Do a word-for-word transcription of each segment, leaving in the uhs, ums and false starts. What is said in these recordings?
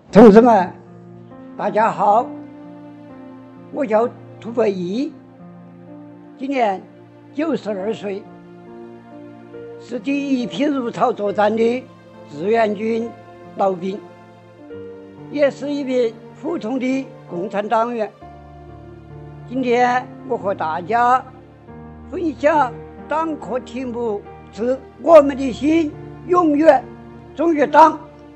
同志们，大家好，我叫涂伯义，今年九十二岁，是第一批入朝作战的志愿军老兵，也是一名普通的共产党员。今天我和大家分享党课题目是“我们的心永远忠于党”。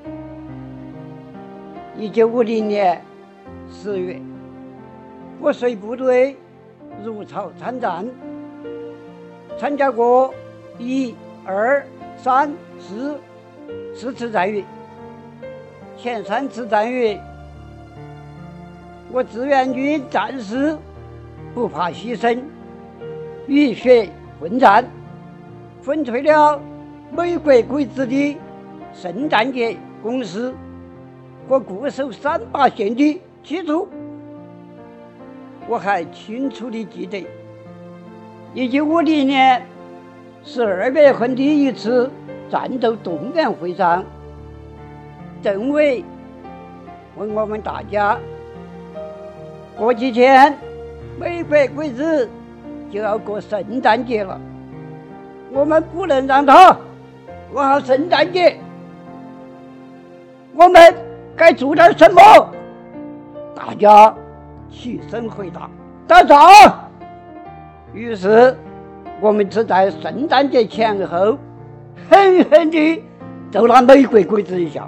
一九五零年十月，我随部队入朝参战，参加过一、二、三、四四次战役。前三次战役，我志愿军战士不怕牺牲，浴血奋战，奋锤了美国鬼子的圣诞节攻势和固守三八线的企图。我还清楚地记得一九五零年十二月份的一次战斗动员会上，政委问我们大家，过几天美国鬼子就要过圣诞节了，我们不能让他过好圣诞节，我们该做点什么？大家齐声回答：打仗。于是我们只在圣诞节前后狠狠地揍了美国鬼子一下。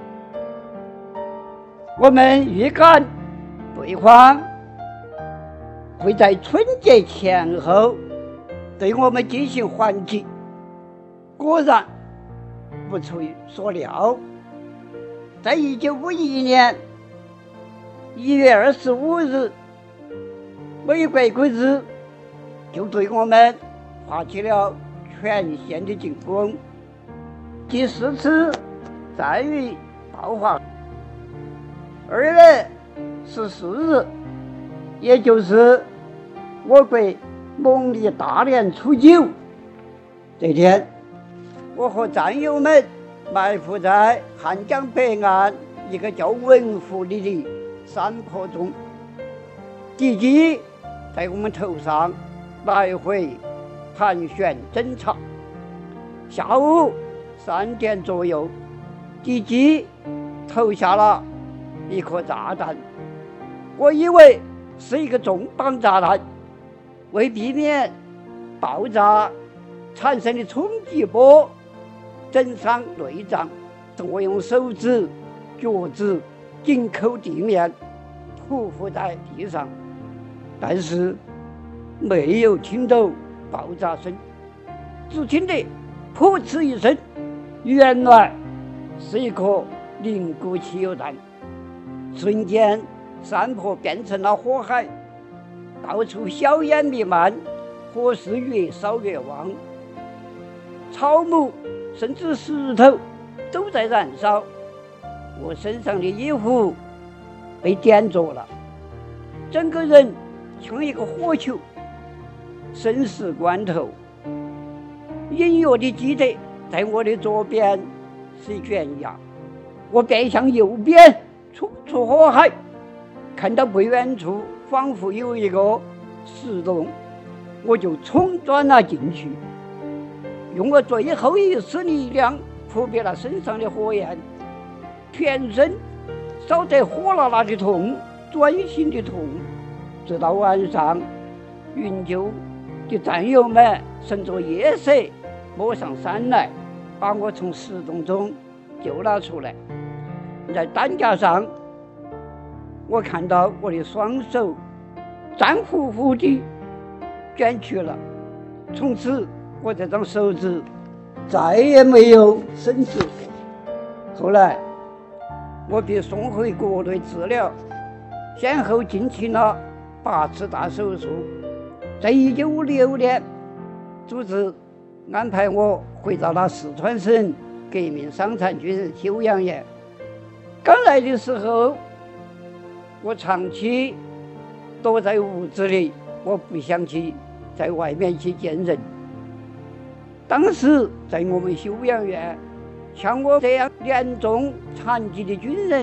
我们预感对方会在春节前后对我们进行还击，果然不出所料，在一九五一年一月二十五日，美国鬼子就对我们发起了全线的进攻，第四次战役爆发。二月十四日，也就是我国农历大年初九这天，我和战友们埋伏在汉江北岸一个叫文湖里的山坡中，敌机在我们头上来回盘旋侦察。下午三点左右，敌机投下了一颗炸弹，我以为是一个重磅炸弹，为避免爆炸产生的冲击波震伤内脏，我用手指、脚趾紧扣地面，匍匐在地上，但是没有听到爆炸声，只听得噗嗤一声，原来是一颗凝固汽油弹。瞬间山坡变成了火海，到处硝烟弥漫，火势越烧越旺，草木甚至石头都在燃烧，我身上的衣服被点着了，整个人像一个火球。生死关头，隐约地记得在我的左边是悬崖，我便向右边冲出火海，看到不远处仿佛有一个石洞，我就冲钻了进去，用我最后一丝力量扑灭了身上的火焰，全身烧得火辣辣的痛，钻心的痛。直到晚上，营救的战友们乘着夜色摸上山来，把我从石洞中救了出来。在担架上，我看到我的双手脏乎乎地卷曲了，从此我这张手指再也没有伸直过。后来我被送回国内治疗，先后进行了八次大手术。在一九五六年，组织安排我回到了四川省革命伤残军人休养院。刚来的时候，我长期躲在屋子里，我不想去在外面去见人。当时在我们休养院，像我这样严重残疾的军人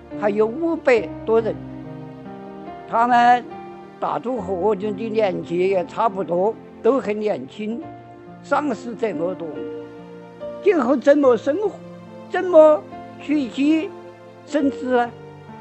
还有五百多人，他们大多和我的年纪也差不多，都很年轻，丧事这么多，今后怎么生活，怎么学习生子呢？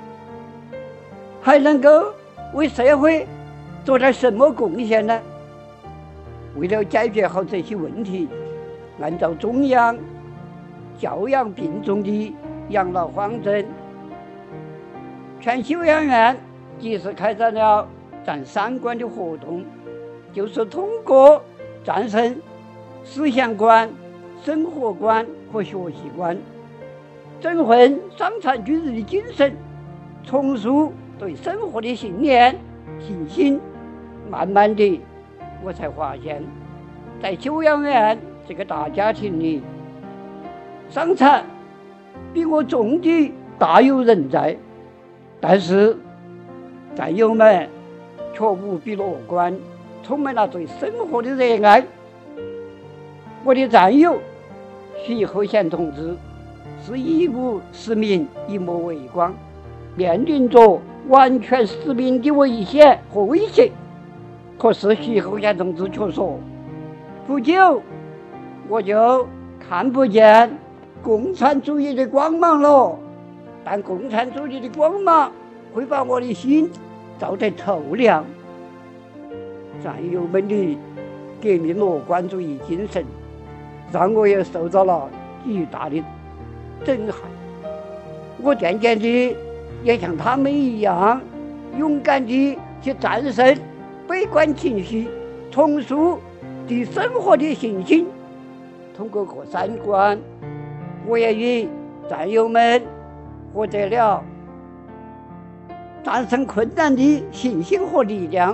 还能够为社会做点什么贡献呢？为了解决好这些问题，按照中央教养并重的养老方针，全修养院及时开展了占三观的活动，就是通过战胜思想观、生活观和学习观，振奋伤残军人的精神，重塑对生活的信念、信心。慢慢的，我才发现，在修养院这个大家庭里，伤残比我重的大有人在，但是战友们却无比乐观，充满了对生活的热爱。我的战友徐厚贤同志是义务使命一抹微光，面临着完全使命的危险和威胁。可是徐厚贤同志却说，不久我就看不见共产主义的光芒了，但共产主义的光芒会把我的心照得透亮。战友们的革命乐观主义精神让我也受到了巨大的震撼，我渐渐地也像他们一样勇敢地去战胜悲观情绪，重塑对生活的信心。通过这三关，我也与战友们获得了战胜困难的信心和力量。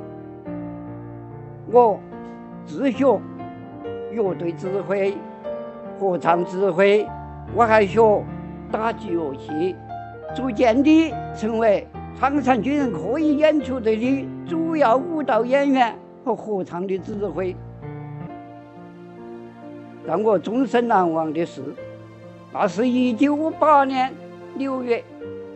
我自学乐队指挥、合唱指挥，我还学打击乐器，逐渐地成为伤残军人可以演出队的主要舞蹈演员和合唱的指挥。让我终身难忘的是，那是一九五八年六月，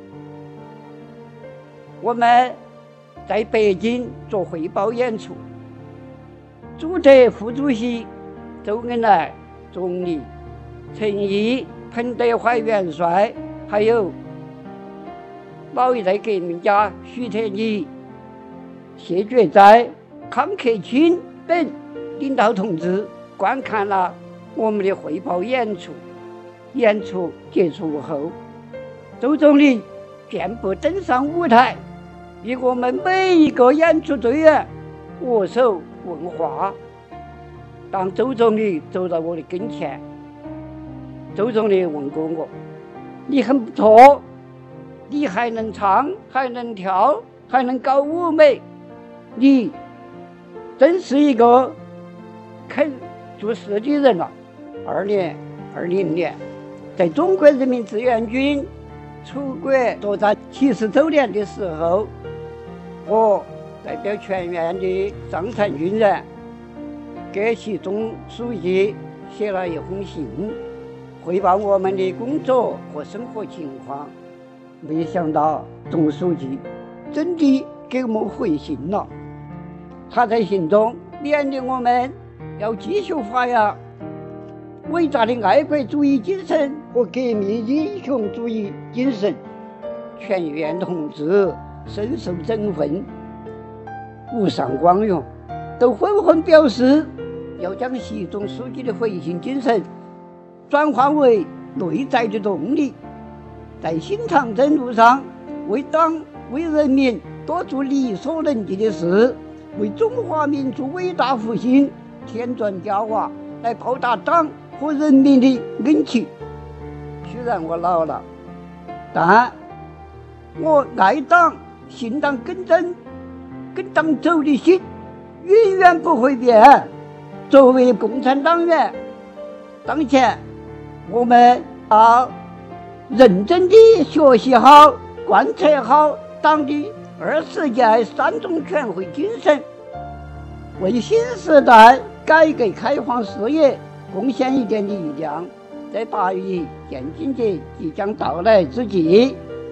我们在北京做汇报演出，主席、副主席周恩来总理、陈毅、彭德怀元帅，还有老一代革命家徐特立、谢觉哉、康克清等领导同志观看了我们的汇报演出。演出结束后，周总理健步登上舞台，与我们每一个演出队员握手问话。当周总理走到我的跟前，周总理问过我：“你很不错，你还能唱，还能跳，还能搞舞美，你真是一个肯做事的人了。”二零二零年，在中国人民志愿军出国作战七十周年的时候，我代表全院的伤残军人给习总书记写了一封信，汇报我们的工作和生活情况。没想到总书记真的给我们回信了，他在信中勉励我们要继续发扬伟大的爱国主义精神和革命英雄主义精神。全院同志深受振奋，无上光荣，都纷纷表示要将习总书记的回信精神转化为内在的动力，在新长征路上为党为人民多做力所能及的事，为中华民族伟大复兴添砖加瓦，来报答党和人民的恩情。虽然我老了，但我爱党、信党、跟真、跟党走的心永远不会变。作为共产党员，当前我们要认真地学习好、贯彻好党的二十届三中全会精神，为新时代改革开放事业贡献一点力量。在八一建军节即将到来之际，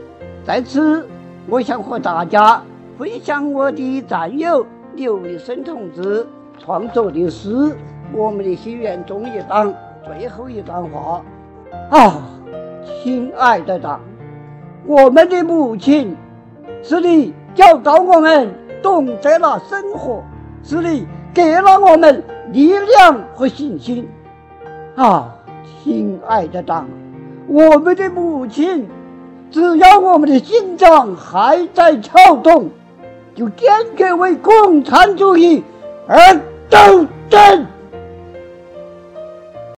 在此，我想和大家分享我的战友刘立生同志创作的诗《我们的心愿》中一章最后一段话啊，亲爱的党，我们的母亲是你教导我们懂得了生活，是你给了我们力量和信心啊，亲爱的党，我们的母亲只要我们的心脏还在跳动，就坚决为共产主义而斗争。